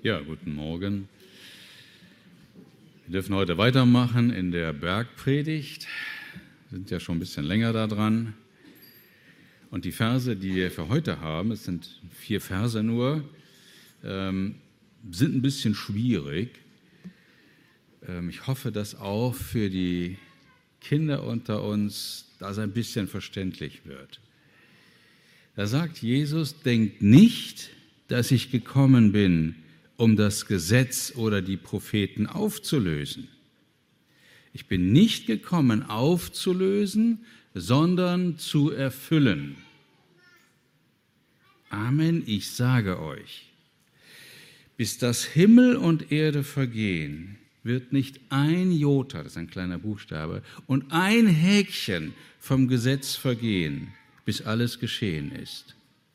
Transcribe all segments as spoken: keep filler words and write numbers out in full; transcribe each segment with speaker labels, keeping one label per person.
Speaker 1: Ja, guten Morgen. Wir dürfen heute weitermachen in der Bergpredigt. Wir sind ja schon ein bisschen länger da dran. Und die Verse, die wir für heute haben, es sind vier Verse nur, ähm, sind ein bisschen schwierig. Ähm, ich hoffe, dass auch für die Kinder unter uns das ein bisschen verständlich wird. Da sagt Jesus, denkt nicht, dass ich gekommen bin, um das Gesetz oder die Propheten aufzulösen. Ich bin nicht gekommen, aufzulösen, sondern zu erfüllen. Amen, ich sage euch, bis das Himmel und Erde vergehen, wird nicht ein Jota, das ist ein kleiner Buchstabe, und ein Häkchen vom Gesetz vergehen, bis alles geschehen ist.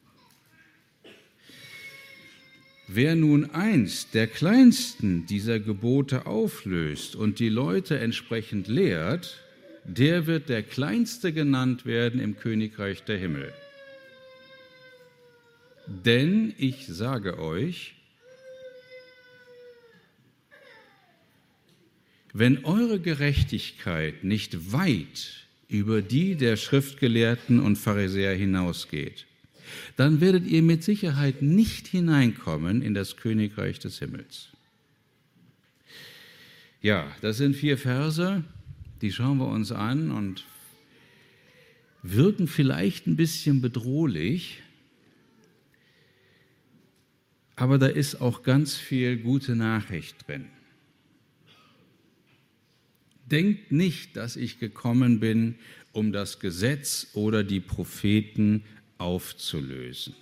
Speaker 1: Wer nun eins der kleinsten dieser Gebote auflöst und die Leute entsprechend lehrt, der wird der Kleinste genannt werden im Königreich der Himmel. Denn ich sage euch, wenn eure Gerechtigkeit nicht weit über die der Schriftgelehrten und Pharisäer hinausgeht, dann werdet ihr mit Sicherheit nicht hineinkommen in das Königreich des Himmels. Ja, das sind vier Verse, die schauen wir uns an und wirken vielleicht ein bisschen bedrohlich, aber da ist auch ganz viel gute Nachricht drin. Denkt nicht, dass ich gekommen bin, um das Gesetz oder die Propheten aufzulösen.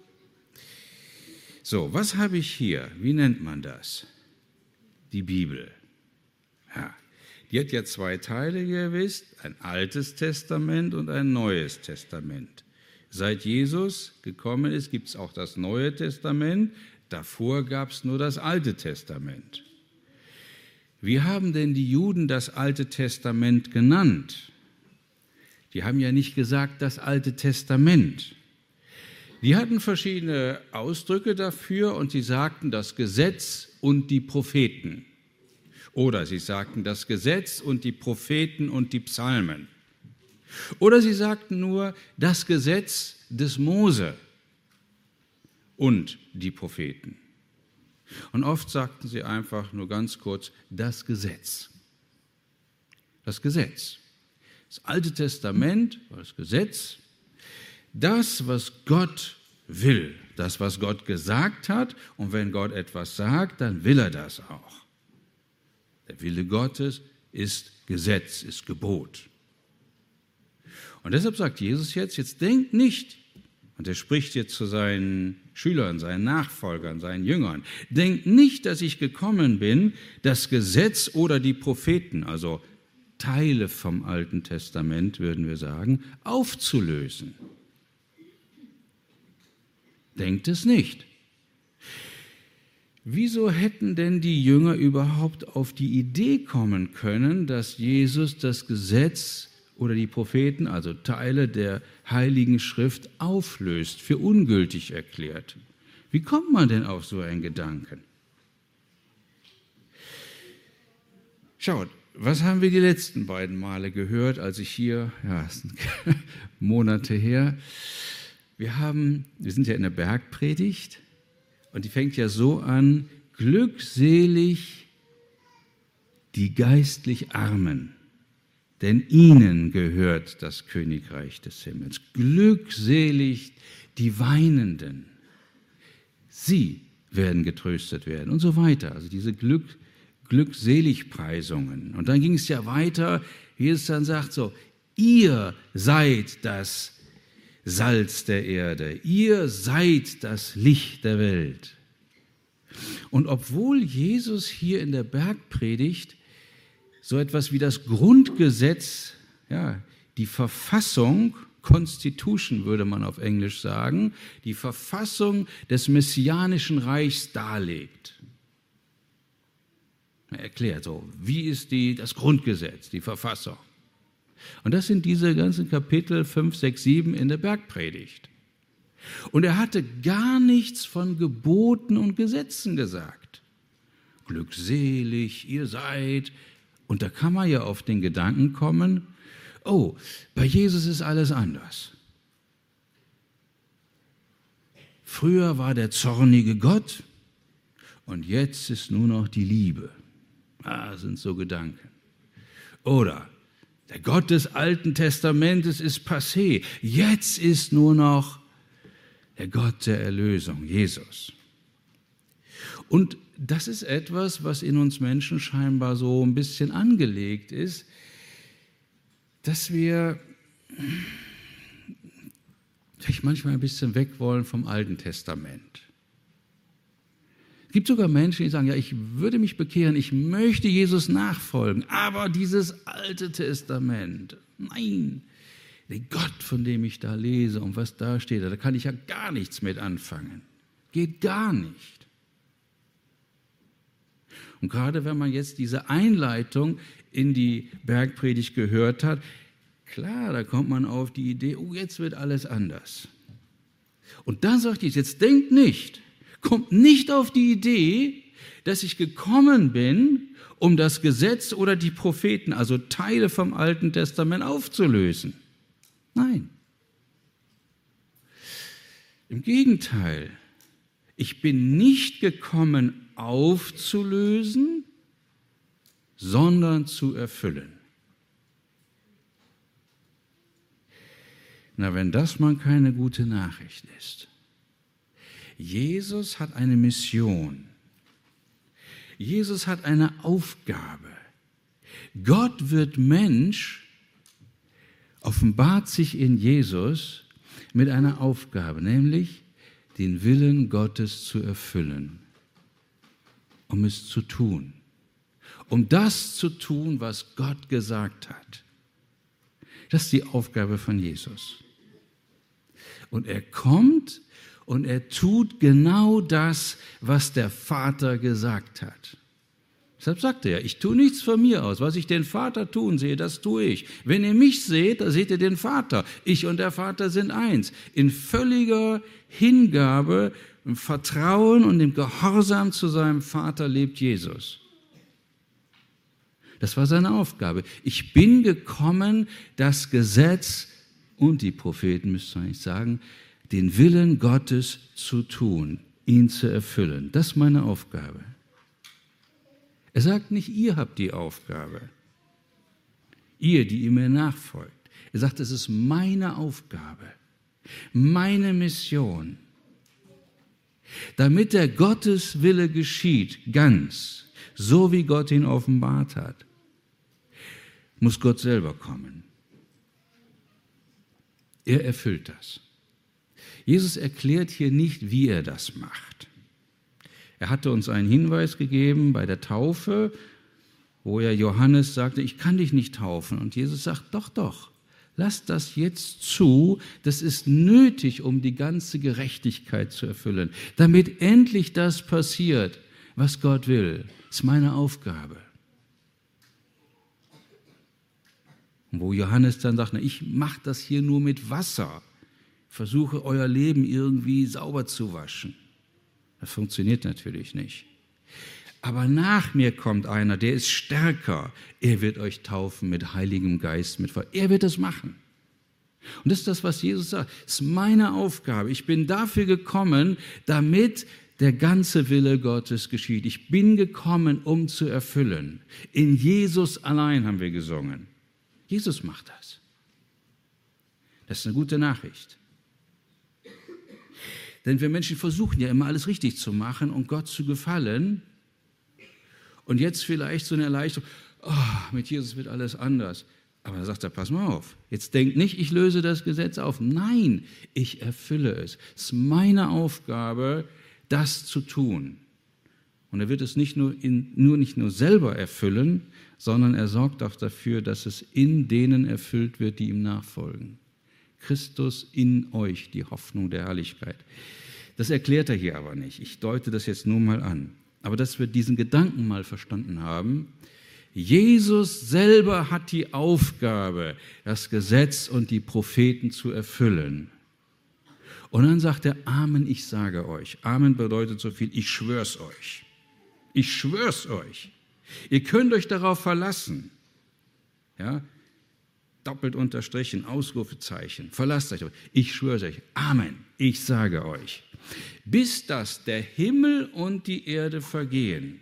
Speaker 1: So, was habe ich hier? Wie nennt man das? Die Bibel. Ja, die hat ja zwei Teile, wie ihr wisst, ein Altes Testament und ein Neues Testament. Seit Jesus gekommen ist, gibt es auch das Neue Testament. Davor gab es nur das Alte Testament. Wie haben denn die Juden das Alte Testament genannt? Die haben ja nicht gesagt, das Alte Testament. Die hatten verschiedene Ausdrücke dafür und sie sagten das Gesetz und die Propheten. Oder sie sagten das Gesetz und die Propheten und die Psalmen. Oder sie sagten nur das Gesetz des Mose und die Propheten. Und oft sagten sie einfach nur ganz kurz das Gesetz. Das Gesetz. Das Alte Testament war das Gesetz, das, was Gott will, das, was Gott gesagt hat. Und wenn Gott etwas sagt, dann will er das auch. Der Wille Gottes ist Gesetz, ist Gebot. Und deshalb sagt Jesus jetzt, jetzt denkt nicht, und er spricht jetzt zu seinen Schülern, seinen Nachfolgern, seinen Jüngern, denkt nicht, dass ich gekommen bin, das Gesetz oder die Propheten, also Teile vom Alten Testament, würden wir sagen, aufzulösen. Denkt es nicht. Wieso hätten denn die Jünger überhaupt auf die Idee kommen können, dass Jesus das Gesetz oder die Propheten, also Teile der Heiligen Schrift, auflöst, für ungültig erklärt? Wie kommt man denn auf so einen Gedanken? Schaut, was haben wir die letzten beiden Male gehört, als ich hier, ja, es sind Monate her, wir haben, wir sind ja in der Bergpredigt und die fängt ja so an, glückselig die geistlich Armen, denn ihnen gehört das Königreich des Himmels. Glückselig die Weinenden, sie werden getröstet werden und so weiter. Also diese Glück Glückseligpreisungen. Und dann ging es ja weiter, wie es dann sagt, so, ihr seid das Salz der Erde, ihr seid das Licht der Welt. Und obwohl Jesus hier in der Bergpredigt so etwas wie das Grundgesetz, ja, die Verfassung, Constitution würde man auf Englisch sagen, die Verfassung des messianischen Reichs darlegt. Er erklärt so, wie ist die, das Grundgesetz, die Verfassung. Und das sind diese ganzen Kapitel fünf, sechs, sieben in der Bergpredigt. Und er hatte gar nichts von Geboten und Gesetzen gesagt. Glückselig ihr seid. Und da kann man ja auf den Gedanken kommen, oh, bei Jesus ist alles anders. Früher war der zornige Gott und jetzt ist nur noch die Liebe. Ah, sind so Gedanken. Oder der Gott des Alten Testamentes ist passé. Jetzt ist nur noch der Gott der Erlösung, Jesus. Und das ist etwas, was in uns Menschen scheinbar so ein bisschen angelegt ist, dass wir vielleicht manchmal ein bisschen weg wollen vom Alten Testament. Es gibt sogar Menschen, die sagen, ja, ich würde mich bekehren, ich möchte Jesus nachfolgen, aber dieses Alte Testament, nein, der Gott, von dem ich da lese und was da steht, da kann ich ja gar nichts mit anfangen. Geht gar nicht. Und gerade wenn man jetzt diese Einleitung in die Bergpredigt gehört hat, klar, da kommt man auf die Idee, oh, jetzt wird alles anders. Und da sagt Jesus, jetzt denkt nicht, kommt nicht auf die Idee, dass ich gekommen bin, um das Gesetz oder die Propheten, also Teile vom Alten Testament aufzulösen. Nein. Im Gegenteil, ich bin nicht gekommen, aufzulösen, sondern zu erfüllen. Na, wenn das mal keine gute Nachricht ist. Jesus hat eine Mission. Jesus hat eine Aufgabe. Gott wird Mensch, offenbart sich in Jesus mit einer Aufgabe, nämlich den Willen Gottes zu erfüllen, um es zu tun, um das zu tun, was Gott gesagt hat. Das ist die Aufgabe von Jesus. Und er kommt und er tut genau das, was der Vater gesagt hat. Deshalb sagt er ja, ich tue nichts von mir aus. Was ich den Vater tun sehe, das tue ich. Wenn ihr mich seht, da seht ihr den Vater. Ich und der Vater sind eins. In völliger Hingabe, im Vertrauen und im Gehorsam zu seinem Vater lebt Jesus. Das war seine Aufgabe. Ich bin gekommen, das Gesetz und die Propheten, müsste man nicht sagen, den Willen Gottes zu tun, ihn zu erfüllen. Das ist meine Aufgabe. Er sagt nicht, ihr habt die Aufgabe. Ihr, die ihr mir nachfolgt. Er sagt, es ist meine Aufgabe, meine Mission. Damit der Gotteswille geschieht, ganz, so wie Gott ihn offenbart hat, muss Gott selber kommen. Er erfüllt das. Jesus erklärt hier nicht, wie er das macht. Er hatte uns einen Hinweis gegeben bei der Taufe, wo ja Johannes sagte, ich kann dich nicht taufen. Und Jesus sagt, doch, doch, lass das jetzt zu, das ist nötig, um die ganze Gerechtigkeit zu erfüllen, damit endlich das passiert, was Gott will. Das ist meine Aufgabe. Und wo Johannes dann sagt, na, ich mache das hier nur mit Wasser, versuche euer Leben irgendwie sauber zu waschen. Das funktioniert natürlich nicht. Aber nach mir kommt einer, der ist stärker. Er wird euch taufen mit Heiligem Geist, mit Feuer. Er wird das machen. Und das ist das, was Jesus sagt. Das ist meine Aufgabe. Ich bin dafür gekommen, damit der ganze Wille Gottes geschieht. Ich bin gekommen, um zu erfüllen. In Jesus allein haben wir gesungen. Jesus macht das. Das ist eine gute Nachricht. Denn wir Menschen versuchen ja immer alles richtig zu machen und Gott zu gefallen. Und jetzt vielleicht so eine Erleichterung, oh, mit Jesus wird alles anders. Aber da sagt er, pass mal auf, jetzt denkt nicht, ich löse das Gesetz auf. Nein, ich erfülle es. Es ist meine Aufgabe, das zu tun. Und er wird es nicht nur, in, nur nicht nur selber erfüllen, sondern er sorgt auch dafür, dass es in denen erfüllt wird, die ihm nachfolgen. Christus in euch, die Hoffnung der Herrlichkeit. Das erklärt er hier aber nicht. Ich deute das jetzt nur mal an. Aber dass wir diesen Gedanken mal verstanden haben, Jesus selber hat die Aufgabe, das Gesetz und die Propheten zu erfüllen. Und dann sagt er, Amen, ich sage euch. Amen bedeutet so viel, ich schwör's euch. Ich schwör's euch. Ihr könnt euch darauf verlassen. Ja, doppelt unterstrichen, Ausrufezeichen. Verlasst euch. Ich schwör's euch. Amen, ich sage euch. Bis dass der Himmel und die Erde vergehen,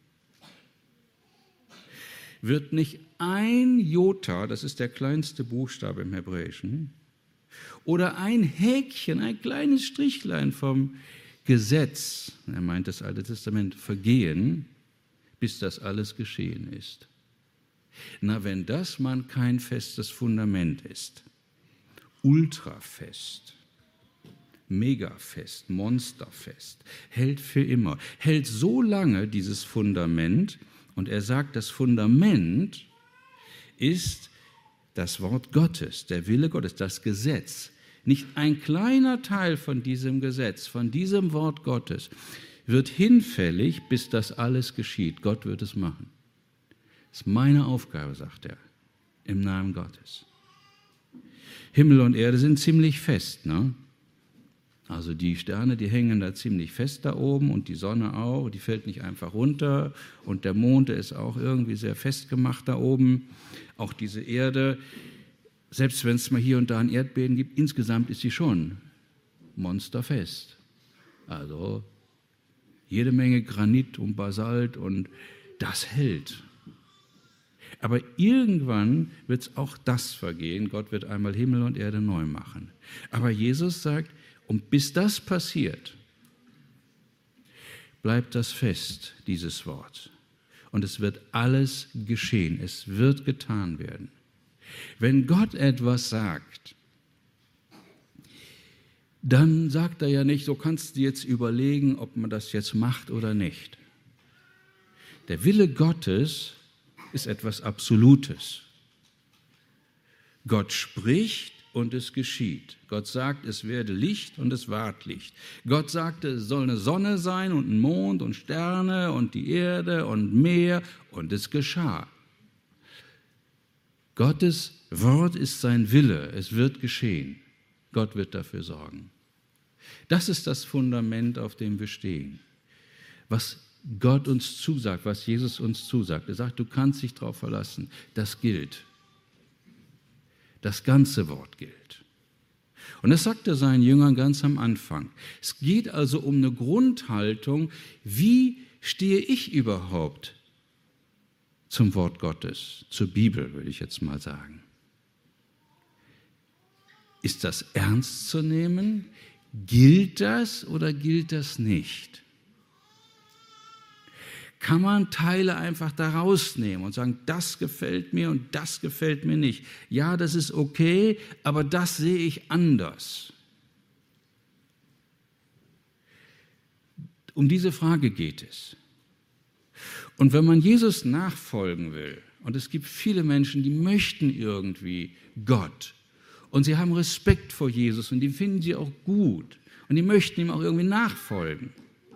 Speaker 1: wird nicht ein Jota, das ist der kleinste Buchstabe im Hebräischen, oder ein Häkchen, ein kleines Strichlein vom Gesetz, er meint das Alte Testament, vergehen, bis das alles geschehen ist. Na, wenn das mal kein festes Fundament ist, ultrafest, megafest, monsterfest, hält für immer, hält so lange dieses Fundament, und er sagt, das Fundament ist das Wort Gottes, der Wille Gottes, das Gesetz. Nicht ein kleiner Teil von diesem Gesetz, von diesem Wort Gottes wird hinfällig, bis das alles geschieht. Gott wird es machen. Das ist meine Aufgabe, sagt er, im Namen Gottes. Himmel und Erde sind ziemlich fest, ne? Also die Sterne, die hängen da ziemlich fest da oben und die Sonne auch, die fällt nicht einfach runter und der Mond, der ist auch irgendwie sehr festgemacht da oben. Auch diese Erde, selbst wenn es mal hier und da ein Erdbeben gibt, insgesamt ist sie schon monsterfest. Also jede Menge Granit und Basalt und das hält. Aber irgendwann wird es auch das vergehen. Gott wird einmal Himmel und Erde neu machen. Aber Jesus sagt, und bis das passiert, bleibt das fest, dieses Wort. Und es wird alles geschehen. Es wird getan werden. Wenn Gott etwas sagt, dann sagt er ja nicht, so kannst du jetzt überlegen, ob man das jetzt macht oder nicht. Der Wille Gottes ist etwas Absolutes. Gott spricht und es geschieht. Gott sagt, es werde Licht und es ward Licht. Gott sagte, es soll eine Sonne sein und ein Mond und Sterne und die Erde und Meer und es geschah. Gottes Wort ist sein Wille, es wird geschehen. Gott wird dafür sorgen. Das ist das Fundament, auf dem wir stehen. Was Gott uns zusagt, was Jesus uns zusagt. Er sagt, du kannst dich darauf verlassen. Das gilt. Das ganze Wort gilt. Und das sagt er seinen Jüngern ganz am Anfang. Es geht also um eine Grundhaltung, wie stehe ich überhaupt zum Wort Gottes, zur Bibel, würde ich jetzt mal sagen. Ist das ernst zu nehmen? Gilt das oder gilt das nicht? Kann man Teile einfach da rausnehmen und sagen, das gefällt mir und das gefällt mir nicht. Ja, das ist okay, aber das sehe ich anders. Um diese Frage geht es. Und wenn man Jesus nachfolgen will, und es gibt viele Menschen, die möchten irgendwie Gott, und sie haben Respekt vor Jesus und die finden sie auch gut und die möchten ihm auch irgendwie nachfolgen.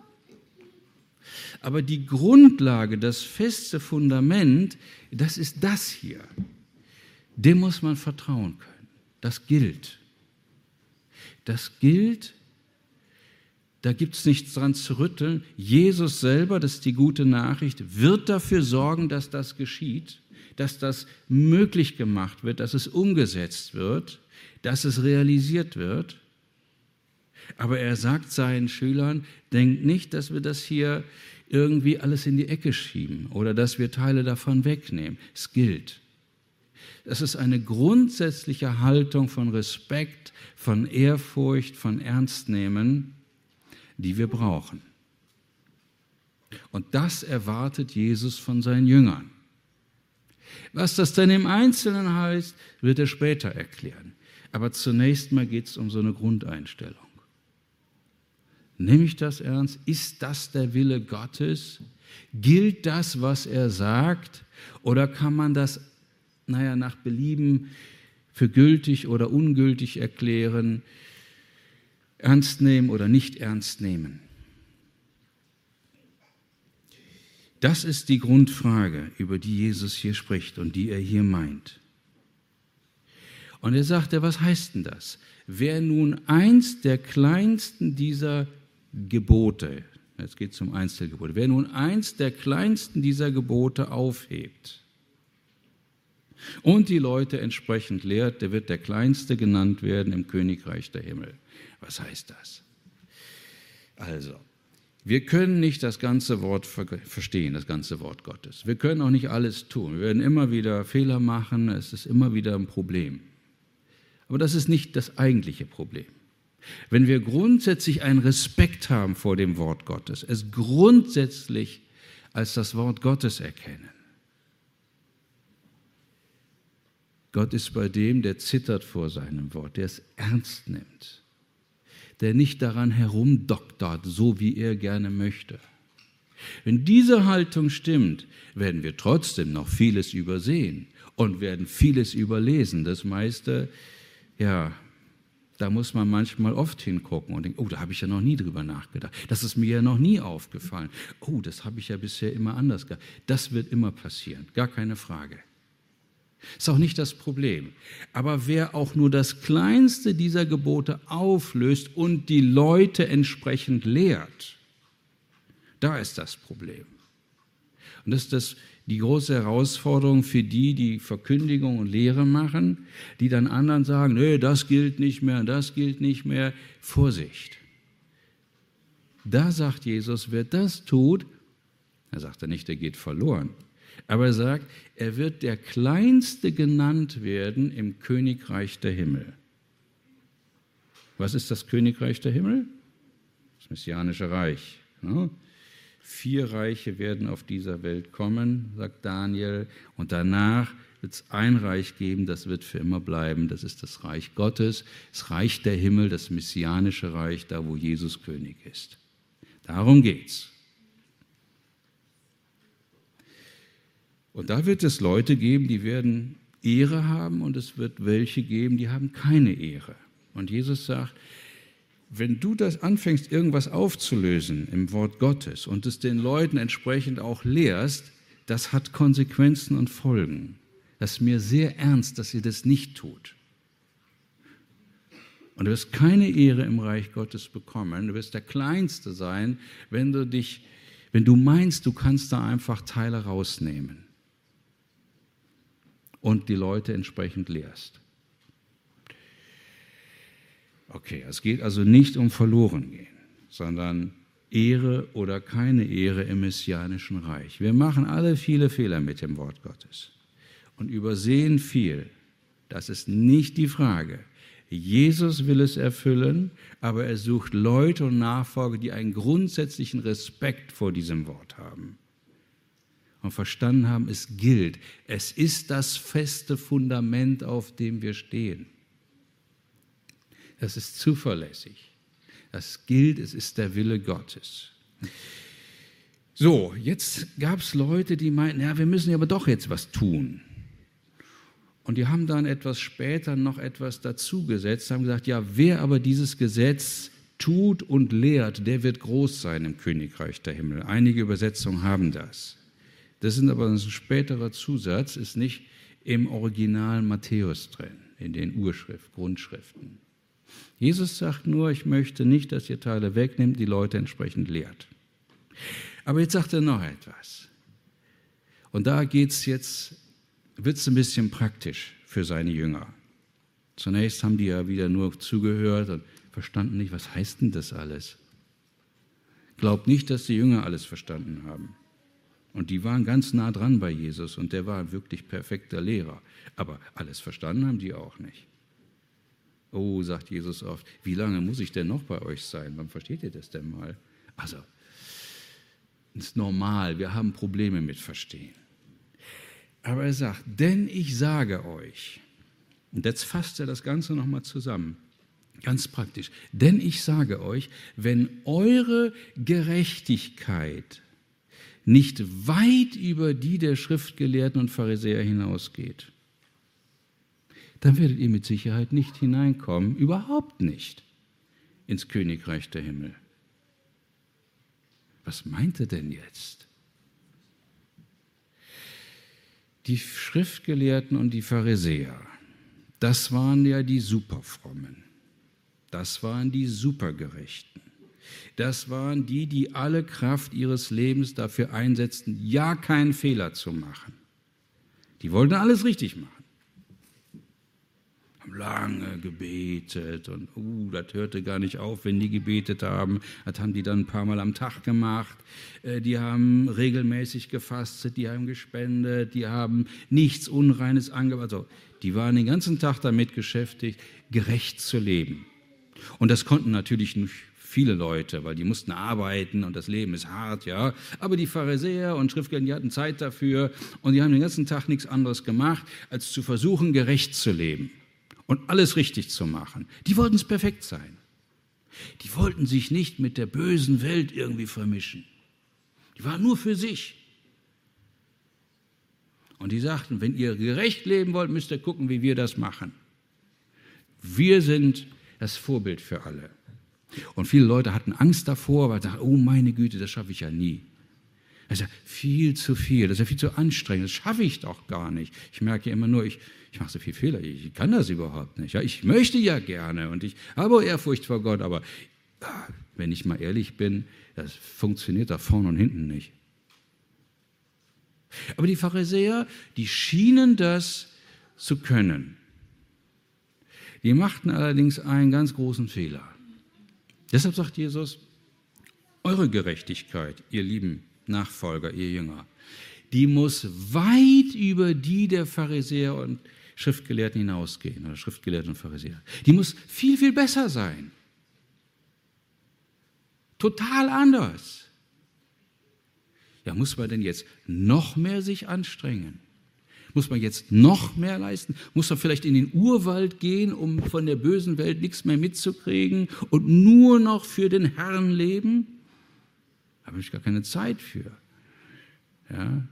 Speaker 1: Aber die Grundlage, das feste Fundament, das ist das hier. Dem muss man vertrauen können. Das gilt. Das gilt, da gibt es nichts dran zu rütteln. Jesus selber, das ist die gute Nachricht, wird dafür sorgen, dass das geschieht, dass das möglich gemacht wird, dass es umgesetzt wird, dass es realisiert wird. Aber er sagt seinen Schülern, denkt nicht, dass wir das hier irgendwie alles in die Ecke schieben oder dass wir Teile davon wegnehmen. Es gilt. Es ist eine grundsätzliche Haltung von Respekt, von Ehrfurcht, von Ernstnehmen, die wir brauchen. Und das erwartet Jesus von seinen Jüngern. Was das denn im Einzelnen heißt, wird er später erklären. Aber zunächst mal geht es um so eine Grundeinstellung. Nehme ich das ernst? Ist das der Wille Gottes? Gilt das, was er sagt? Oder kann man das, naja, nach Belieben für gültig oder ungültig erklären, ernst nehmen oder nicht ernst nehmen? Das ist die Grundfrage, über die Jesus hier spricht und die er hier meint. Und er sagte, was heißt denn das? Wer nun eins der kleinsten dieser Gebote, jetzt geht es um eins der Gebote, wer nun eins der kleinsten dieser Gebote aufhebt und die Leute entsprechend lehrt, der wird der Kleinste genannt werden im Königreich der Himmel. Was heißt das? Also, wir können nicht das ganze Wort verstehen, das ganze Wort Gottes. Wir können auch nicht alles tun. Wir werden immer wieder Fehler machen, es ist immer wieder ein Problem. Aber das ist nicht das eigentliche Problem. Wenn wir grundsätzlich einen Respekt haben vor dem Wort Gottes, es grundsätzlich als das Wort Gottes erkennen. Gott ist bei dem, der zittert vor seinem Wort, der es ernst nimmt, der nicht daran herumdoktert, so wie er gerne möchte. Wenn diese Haltung stimmt, werden wir trotzdem noch vieles übersehen und werden vieles überlesen. Das meiste, ja, da muss man manchmal oft hingucken und denken, oh, da habe ich ja noch nie drüber nachgedacht. Das ist mir ja noch nie aufgefallen. Oh, das habe ich ja bisher immer anders gehabt. Das wird immer passieren, gar keine Frage. Ist auch nicht das Problem. Aber wer auch nur das kleinste dieser Gebote auflöst und die Leute entsprechend lehrt, da ist das Problem. Und das ist das, die große Herausforderung für die, die Verkündigung und Lehre machen, die dann anderen sagen, nee, das gilt nicht mehr, das gilt nicht mehr. Vorsicht. Da sagt Jesus, wer das tut, er sagt er nicht, der geht verloren. Aber er sagt, er wird der Kleinste genannt werden im Königreich der Himmel. Was ist das Königreich der Himmel? Das messianische Reich. Ne? Vier Reiche werden auf dieser Welt kommen, sagt Daniel, und danach wird es ein Reich geben, das wird für immer bleiben. Das ist das Reich Gottes, das Reich der Himmel, das messianische Reich, da wo Jesus König ist. Darum geht's. Und da wird es Leute geben, die werden Ehre haben und es wird welche geben, die haben keine Ehre. Und Jesus sagt, wenn du das anfängst, irgendwas aufzulösen im Wort Gottes und es den Leuten entsprechend auch lehrst, das hat Konsequenzen und Folgen. Das ist mir sehr ernst, dass ihr das nicht tut. Und du wirst keine Ehre im Reich Gottes bekommen. Du wirst der Kleinste sein, wenn du dich, wenn du meinst, du kannst da einfach Teile rausnehmen und die Leute entsprechend lehrst. Okay, es geht also nicht um Verlorengehen, sondern Ehre oder keine Ehre im messianischen Reich. Wir machen alle viele Fehler mit dem Wort Gottes und übersehen viel. Das ist nicht die Frage. Jesus will es erfüllen, aber er sucht Leute und Nachfolger, die einen grundsätzlichen Respekt vor diesem Wort haben und verstanden haben, es gilt. Es ist das feste Fundament, auf dem wir stehen. Das ist zuverlässig. Das gilt, es ist der Wille Gottes. So, jetzt gab es Leute, die meinten, ja, wir müssen ja aber doch jetzt was tun. Und die haben dann etwas später noch etwas dazugesetzt, haben gesagt, ja, wer aber dieses Gesetz tut und lehrt, der wird groß sein im Königreich der Himmel. Einige Übersetzungen haben das. Das ist aber ein späterer Zusatz, ist nicht im Original Matthäus drin, in den Urschrift, Grundschriften. Jesus sagt nur, ich möchte nicht, dass ihr Teile wegnimmt, die Leute entsprechend lehrt. Aber jetzt sagt er noch etwas. Und da geht's jetzt, wird es ein bisschen praktisch für seine Jünger. Zunächst haben die ja wieder nur zugehört und verstanden nicht, was heißt denn das alles? Glaubt nicht, dass die Jünger alles verstanden haben. Und die waren ganz nah dran bei Jesus und der war ein wirklich perfekter Lehrer. Aber alles verstanden haben die auch nicht. Oh, sagt Jesus oft, wie lange muss ich denn noch bei euch sein? Wann versteht ihr das denn mal? Also, das ist normal, wir haben Probleme mit Verstehen. Aber er sagt, denn ich sage euch, und jetzt fasst er das Ganze nochmal zusammen, ganz praktisch, denn ich sage euch, wenn eure Gerechtigkeit nicht weit über die der Schriftgelehrten und Pharisäer hinausgeht, dann werdet ihr mit Sicherheit nicht hineinkommen, überhaupt nicht, ins Königreich der Himmel. Was meint er denn jetzt? Die Schriftgelehrten und die Pharisäer, das waren ja die Superfrommen. Das waren die Supergerechten. Das waren die, die alle Kraft ihres Lebens dafür einsetzten, ja keinen Fehler zu machen. Die wollten alles richtig machen. Haben lange gebetet und uh, das hörte gar nicht auf, wenn die gebetet haben. Das haben die dann ein paar Mal am Tag gemacht. Die haben regelmäßig gefastet, die haben gespendet, die haben nichts Unreines angewandt. Also, die waren den ganzen Tag damit beschäftigt, gerecht zu leben. Und das konnten natürlich nicht viele Leute, weil die mussten arbeiten und das Leben ist hart, ja. Aber die Pharisäer und Schriftgelehrten, die hatten Zeit dafür und die haben den ganzen Tag nichts anderes gemacht, als zu versuchen, gerecht zu leben und alles richtig zu machen. Die wollten es perfekt sein. Die wollten sich nicht mit der bösen Welt irgendwie vermischen. Die waren nur für sich. Und die sagten, wenn ihr gerecht leben wollt, müsst ihr gucken, wie wir das machen. Wir sind das Vorbild für alle. Und viele Leute hatten Angst davor, weil sie dachten, oh meine Güte, das schaffe ich ja nie. Das ist ja viel zu viel, das ist ja viel zu anstrengend, das schaffe ich doch gar nicht. Ich merke ja immer nur, ich, ich mache so viel Fehler, ich kann das überhaupt nicht. Ja, ich möchte ja gerne und ich habe Ehrfurcht vor Gott, aber ja, wenn ich mal ehrlich bin, das funktioniert da vorne und hinten nicht. Aber die Pharisäer, die schienen das zu können. Die machten allerdings einen ganz großen Fehler. Deshalb sagt Jesus, eure Gerechtigkeit, ihr lieben Nachfolger, ihr Jünger, die muss weit über die der Pharisäer und Schriftgelehrten hinausgehen, oder Schriftgelehrten und Pharisäer. Die muss viel, viel besser sein. Total anders. Ja, muss man denn jetzt noch mehr sich anstrengen? Muss man jetzt noch mehr leisten? Muss man vielleicht in den Urwald gehen, um von der bösen Welt nichts mehr mitzukriegen und nur noch für den Herrn leben? Da habe ich gar keine Zeit für. Ja.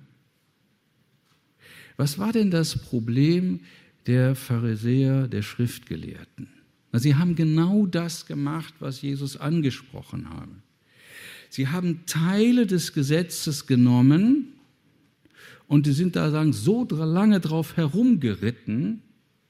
Speaker 1: Was war denn das Problem der Pharisäer, der Schriftgelehrten? Na, sie haben genau das gemacht, was Jesus angesprochen hat. Sie haben Teile des Gesetzes genommen, und die sind da sagen, so lange drauf herumgeritten,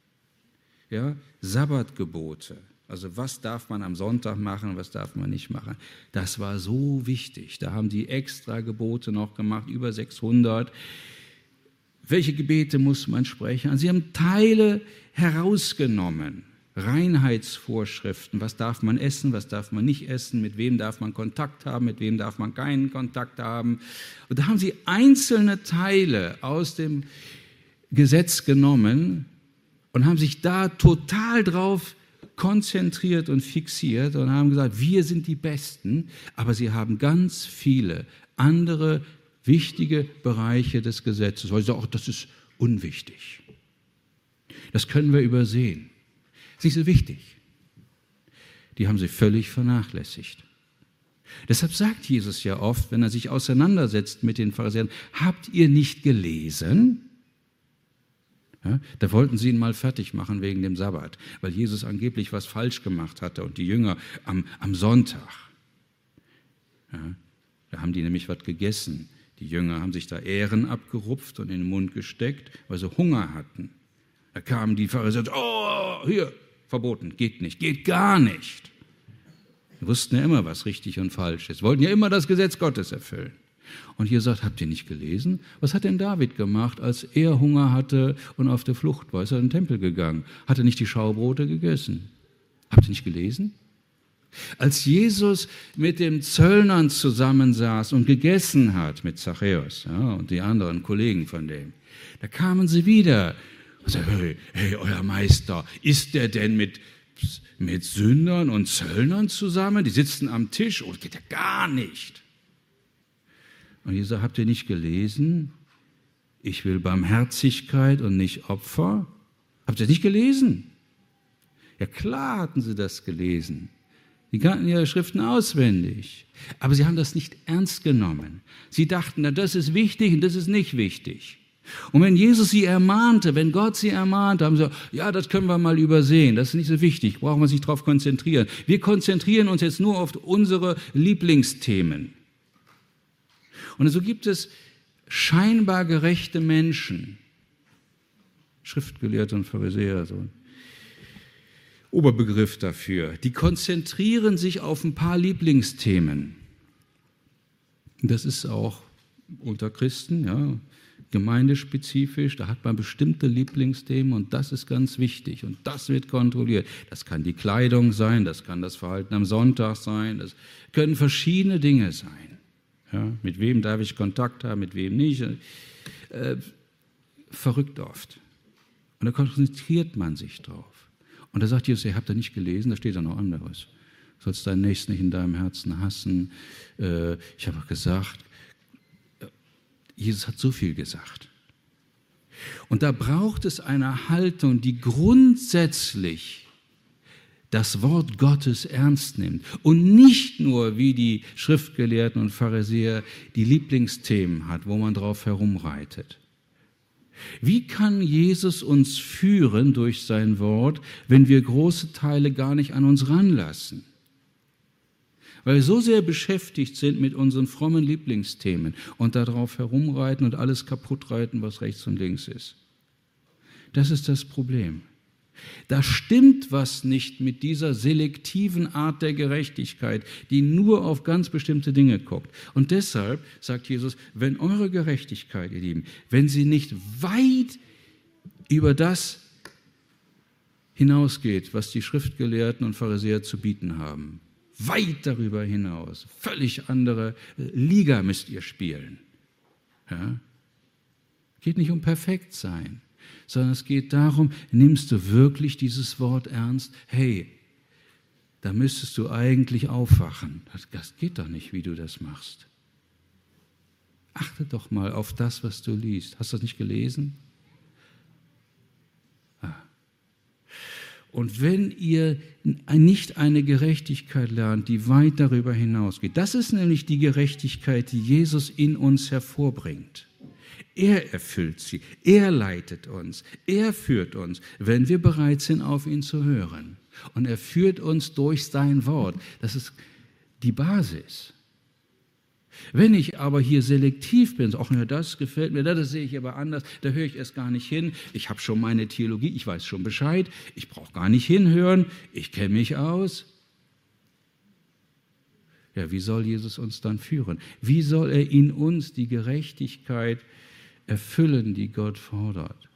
Speaker 1: ja, Sabbatgebote. Also was darf man am Sonntag machen, was darf man nicht machen. Das war so wichtig. Da haben die extra Gebote noch gemacht, über sechshundert. Welche Gebete muss man sprechen? Also sie haben Teile herausgenommen. Reinheitsvorschriften, was darf man essen, was darf man nicht essen, mit wem darf man Kontakt haben, mit wem darf man keinen Kontakt haben. Und da haben sie einzelne Teile aus dem Gesetz genommen und haben sich da total drauf konzentriert und fixiert und haben gesagt, wir sind die Besten, aber sie haben ganz viele andere wichtige Bereiche des Gesetzes, weil sie sagen, ach, das ist unwichtig. Das können wir übersehen. Das ist nicht so wichtig. Die haben sie völlig vernachlässigt. Deshalb sagt Jesus ja oft, wenn er sich auseinandersetzt mit den Pharisäern, habt ihr nicht gelesen? Ja, da wollten sie ihn mal fertig machen wegen dem Sabbat, weil Jesus angeblich was falsch gemacht hatte und die Jünger am, am Sonntag. Ja, da haben die nämlich was gegessen. Die Jünger haben sich da Ähren abgerupft und in den Mund gesteckt, weil sie Hunger hatten. Da kamen die Pharisäer und sagten, oh, hier, verboten, geht nicht, geht gar nicht. Sie wussten ja immer, was richtig und falsch ist, wollten ja immer das Gesetz Gottes erfüllen. Und hier sagt, habt ihr nicht gelesen? Was hat denn David gemacht, als er Hunger hatte und auf der Flucht war? Ist er in den Tempel gegangen? Hat er nicht die Schaubrote gegessen? Habt ihr nicht gelesen? Als Jesus mit den Zöllnern zusammensaß und gegessen hat, mit Zachäus, ja, und die anderen Kollegen von dem, da kamen sie wieder und sagten, hey, hey, euer Meister, ist der denn mit, mit Sündern und Zöllnern zusammen? Die sitzen am Tisch, und oh, geht ja gar nicht. Und Jesus sagt, habt ihr nicht gelesen? Ich will Barmherzigkeit und nicht Opfer. Habt ihr nicht gelesen? Ja, klar hatten sie das gelesen. Die kannten ihre Schriften auswendig. Aber sie haben das nicht ernst genommen. Sie dachten, na, das ist wichtig und das ist nicht wichtig. Und wenn Jesus sie ermahnte, wenn Gott sie ermahnte, haben sie gesagt, ja, das können wir mal übersehen, das ist nicht so wichtig, brauchen wir sich darauf konzentrieren. Wir konzentrieren uns jetzt nur auf unsere Lieblingsthemen. Und so gibt es scheinbar gerechte Menschen, Schriftgelehrte und Pharisäer, so, Oberbegriff dafür. Die konzentrieren sich auf ein paar Lieblingsthemen. Das ist auch unter Christen, ja, gemeindespezifisch, da hat man bestimmte Lieblingsthemen und das ist ganz wichtig und das wird kontrolliert. Das kann die Kleidung sein, das kann das Verhalten am Sonntag sein, das können verschiedene Dinge sein. Ja, mit wem darf ich Kontakt haben, mit wem nicht. Äh, verrückt oft. Und da konzentriert man sich drauf. Und da sagt Jesus, ihr habt da nicht gelesen, da steht da noch anderes. Du sollst deinen Nächsten nicht in deinem Herzen hassen. Äh, ich habe auch gesagt, Jesus hat so viel gesagt. Und da braucht es eine Haltung, die grundsätzlich das Wort Gottes ernst nimmt und nicht nur wie die Schriftgelehrten und Pharisäer die Lieblingsthemen hat, wo man drauf herumreitet. Wie kann Jesus uns führen durch sein Wort, wenn wir große Teile gar nicht an uns ranlassen? Weil wir so sehr beschäftigt sind mit unseren frommen Lieblingsthemen und darauf herumreiten und alles kaputtreiten, was rechts und links ist. Das ist das Problem. Da stimmt was nicht mit dieser selektiven Art der Gerechtigkeit, die nur auf ganz bestimmte Dinge guckt. Und deshalb sagt Jesus, wenn eure Gerechtigkeit, ihr Lieben, wenn sie nicht weit über das hinausgeht, was die Schriftgelehrten und Pharisäer zu bieten haben, weit darüber hinaus, völlig andere Liga müsst ihr spielen. Ja? Geht nicht um perfekt sein, sondern es geht darum, nimmst du wirklich dieses Wort ernst? Hey, da müsstest du eigentlich aufwachen. Das geht doch nicht, wie du das machst. Achte doch mal auf das, was du liest. Hast du das nicht gelesen? Ah. Und wenn ihr nicht eine Gerechtigkeit lernt, die weit darüber hinausgeht, das ist nämlich die Gerechtigkeit, die Jesus in uns hervorbringt. Er erfüllt sie, er leitet uns, er führt uns, wenn wir bereit sind, auf ihn zu hören. Und er führt uns durch sein Wort. Das ist die Basis. Wenn ich aber hier selektiv bin, ach ja, das gefällt mir, das sehe ich aber anders, da höre ich erst gar nicht hin, ich habe schon meine Theologie, ich weiß schon Bescheid, ich brauche gar nicht hinhören, ich kenne mich aus. Ja, wie soll Jesus uns dann führen? Wie soll er in uns die Gerechtigkeit erfüllen, die Gott fordert?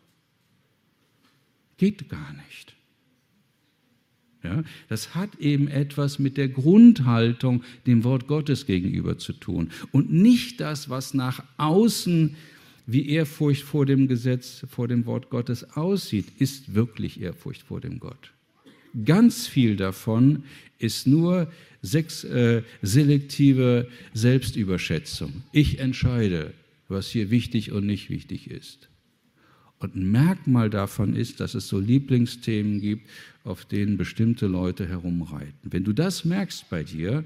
Speaker 1: Geht gar nicht. Ja, das hat eben etwas mit der Grundhaltung dem Wort Gottes gegenüber zu tun und nicht das, was nach außen wie Ehrfurcht vor dem Gesetz, vor dem Wort Gottes aussieht, ist wirklich Ehrfurcht vor dem Gott. Ganz viel davon ist nur sechs, äh, selektive Selbstüberschätzung. Ich entscheide, was hier wichtig und nicht wichtig ist. Und ein Merkmal davon ist, dass es so Lieblingsthemen gibt, auf denen bestimmte Leute herumreiten. Wenn du das merkst bei dir,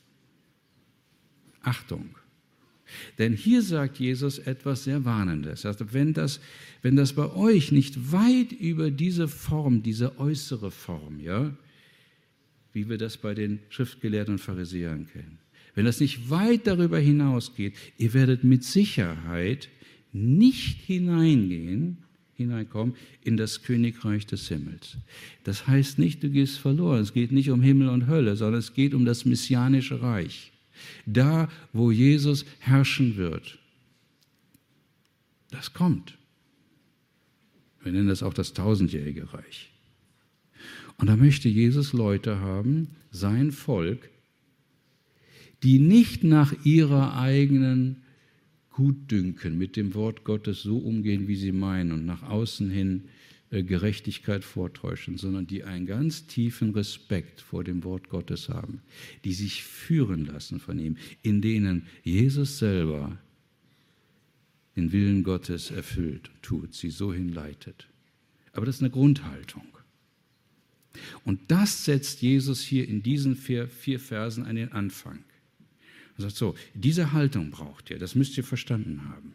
Speaker 1: Achtung. Denn hier sagt Jesus etwas sehr Warnendes. Also wenn das, wenn das bei euch nicht weit über diese Form, diese äußere Form, ja, wie wir das bei den Schriftgelehrten und Pharisäern kennen, wenn das nicht weit darüber hinausgeht, ihr werdet mit Sicherheit nicht hineingehen, hineinkommen in das Königreich des Himmels. Das heißt nicht, du gehst verloren. Es geht nicht um Himmel und Hölle, sondern es geht um das messianische Reich. Da, wo Jesus herrschen wird. Das kommt. Wir nennen das auch das tausendjährige Reich. Und da möchte Jesus Leute haben, sein Volk, die nicht nach ihrer eigenen Gutdünken mit dem Wort Gottes so umgehen, wie sie meinen und nach außen hin äh, Gerechtigkeit vortäuschen, sondern die einen ganz tiefen Respekt vor dem Wort Gottes haben, die sich führen lassen von ihm, in denen Jesus selber den Willen Gottes erfüllt, tut, sie so hinleitet. Aber das ist eine Grundhaltung. Und das setzt Jesus hier in diesen vier, vier Versen an den Anfang. Er sagt so, diese Haltung braucht ihr, das müsst ihr verstanden haben.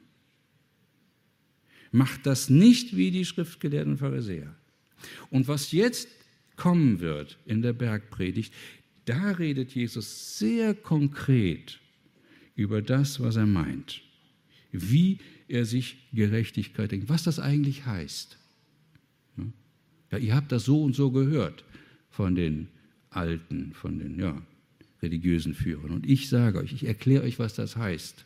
Speaker 1: Macht das nicht wie die Schriftgelehrten und Pharisäer. Und was jetzt kommen wird in der Bergpredigt, da redet Jesus sehr konkret über das, was er meint. Wie er sich Gerechtigkeit denkt, was das eigentlich heißt. Ja, ihr habt das so und so gehört. von den Alten, von den ja, religiösen Führern. Und ich sage euch, ich erkläre euch, was das heißt.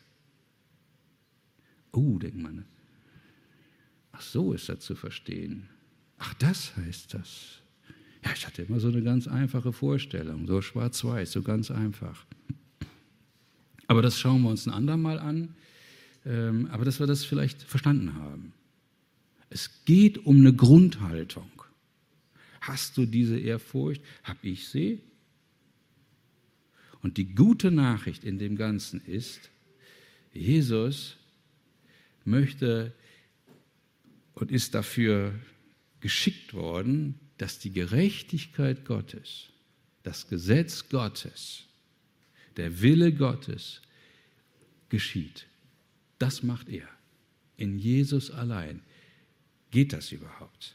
Speaker 1: Oh, denkt man, ach so ist das zu verstehen. Ach, das heißt das. Ja, ich hatte immer so eine ganz einfache Vorstellung, so schwarz-weiß, so ganz einfach. Aber das schauen wir uns ein andermal an, ähm, aber dass wir das vielleicht verstanden haben. Es geht um eine Grundhaltung. Hast du diese Ehrfurcht? Hab ich sie? Und die gute Nachricht in dem Ganzen ist, Jesus möchte und ist dafür geschickt worden, dass die Gerechtigkeit Gottes, das Gesetz Gottes, der Wille Gottes geschieht. Das macht er. In Jesus allein. Geht das überhaupt?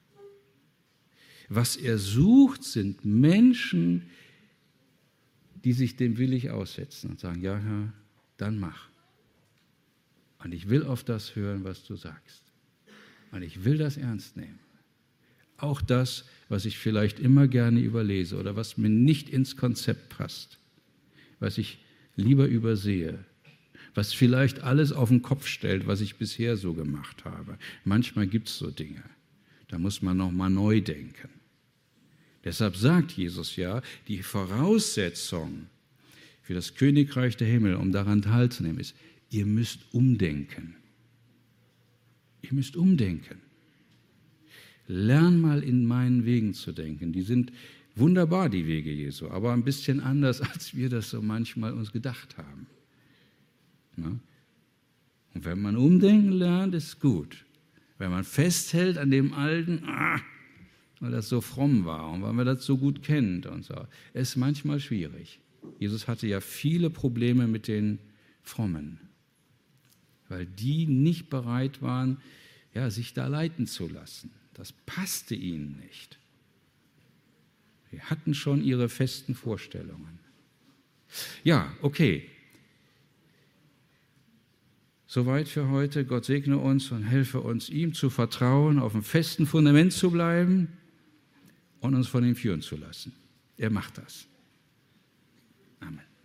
Speaker 1: Was er sucht, sind Menschen, die sich dem willig aussetzen und sagen, ja Herr, dann mach. Und ich will auf das hören, was du sagst. Und ich will das ernst nehmen. Auch das, was ich vielleicht immer gerne überlese oder was mir nicht ins Konzept passt, was ich lieber übersehe, was vielleicht alles auf den Kopf stellt, was ich bisher so gemacht habe. Manchmal gibt es so Dinge, da muss man noch mal neu denken. Deshalb sagt Jesus ja, die Voraussetzung für das Königreich der Himmel, um daran teilzunehmen, ist, ihr müsst umdenken. Ihr müsst umdenken. Lern mal in meinen Wegen zu denken. Die sind wunderbar, die Wege Jesu, aber ein bisschen anders, als wir das so manchmal uns gedacht haben. Na? Und wenn man umdenken lernt, ist gut. Wenn man festhält an dem Alten, ah, weil das so fromm war und weil man das so gut kennt und so, ist manchmal schwierig. Jesus hatte ja viele Probleme mit den Frommen, weil die nicht bereit waren, ja, sich da leiten zu lassen. Das passte ihnen nicht. Sie hatten schon ihre festen Vorstellungen. Ja, okay. Soweit für heute. Gott segne uns und helfe uns, ihm zu vertrauen, auf einem festen Fundament zu bleiben und uns von ihm führen zu lassen. Er macht das. Amen.